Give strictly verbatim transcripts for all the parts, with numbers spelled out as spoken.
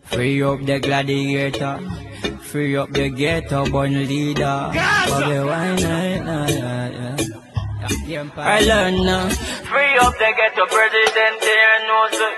Free up the gladiator, free up the ghetto born leader. Bobby Wine, I learn now. Free up the ghetto president, there knows it.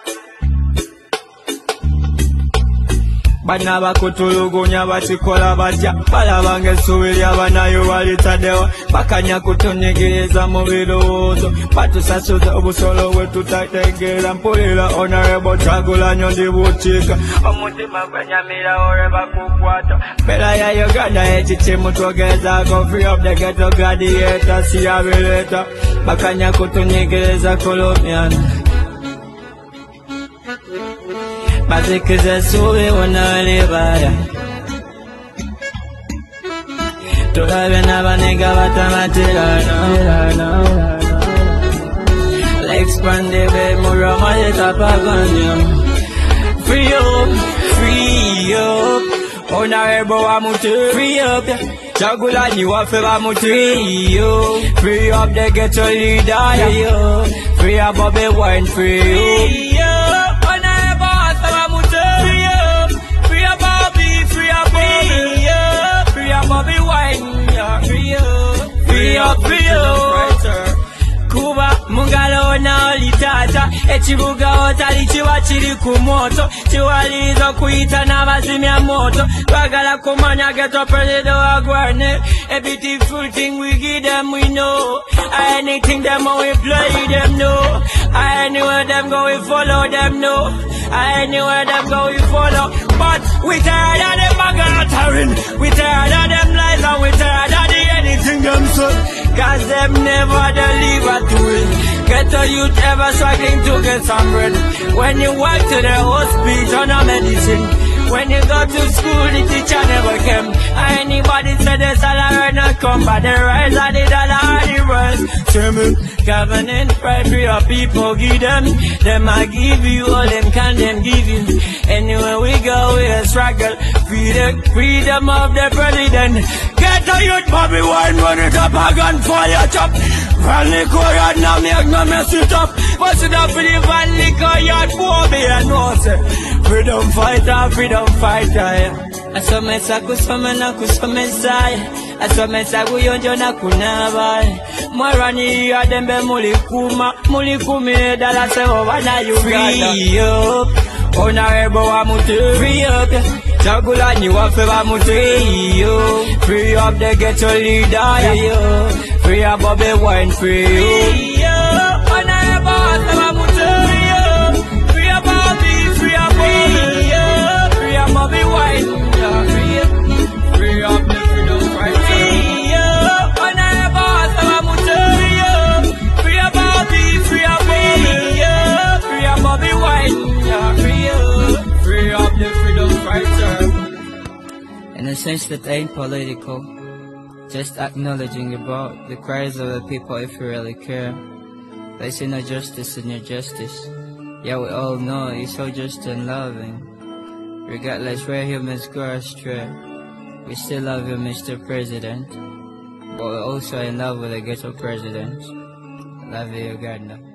Bana bakutulugunya bakikola batya balabanga essuubi ly'abanayo balitaddewa bakanya kutunyigiriza mu birowoozo batusasuza obusolo bwe tutategeera mpulira Honorable Kyagulanyi ndi bukiika omutima gwenyamira olwe bakukwata mbeera ya Uganda ekikimu twogezaako free of the ghetto gladiator siyabireeta bakanya kutunyigiriza Colombian bazikiza essuubi wonalibaya tulabe n'abanega batamatirana l'expandable murama yetapaganya free up, free up Honorable Amutu free up Kyagulanyi waffe bamutu free up free up the ghetto leader free up free up Bobby Wine free up Bobby Wine, yeah, free up, free up, free up. Kuba mungalo na olitata ekibuga otali kiba kiri ku moto kiwaliza kuyita n'abazimya moto twagala kumanya ghetto president wagwane a beautiful thing we give them we know anything them we play them know anywhere them go we follow them know anywhere them go we follow but we tired of them bagatering we tired of them lies and we tired of the anything them say cause them never deliver to it. Ghetto youth ever struggling to get some bread. When you walk to the hospital on medicine, when you go to school the teacher never came. Anybody said the salary not come, but the rise of the dollar are the worst. Sermon, government pride for your people give them. Them I give you all them can them give you. Anywhere we go we a struggle. Freedom, freedom of the president. Ghetto youth Bobby Wine run it up a gun for your chop. Van liquor yard now make no mess it up. Bust it up for the van liquor yard Bobby and no say freedom fighter, freedom fighter yeah. Asomesa kusoma na kusomesa asomesa kuyonjo na kunaba mwarani ya dembe mulikuma mulikumi dala sewo bana Uganda free up Honorable Amutu free up Kyagulanyi waffe bamutu free up free up the ghetto leader free up free up Bobby Wine free up Honorable Amutu free up free up Bobby free up Bobby free up Bobby Wine free up free up the freedom fighter free up Honorable Amutu free up free up Bobby free up Bobby free up Bobby Wine free up free up the freedom fighter. In a sense that ain't political, just acknowledging about the cries of the people if you really care. Placing no justice in your justice. Yeah, we all know you're so just and loving. Regardless where humans go astray, we still love you, Mister President. But we're also in love with the ghetto president. Love you, Uganda.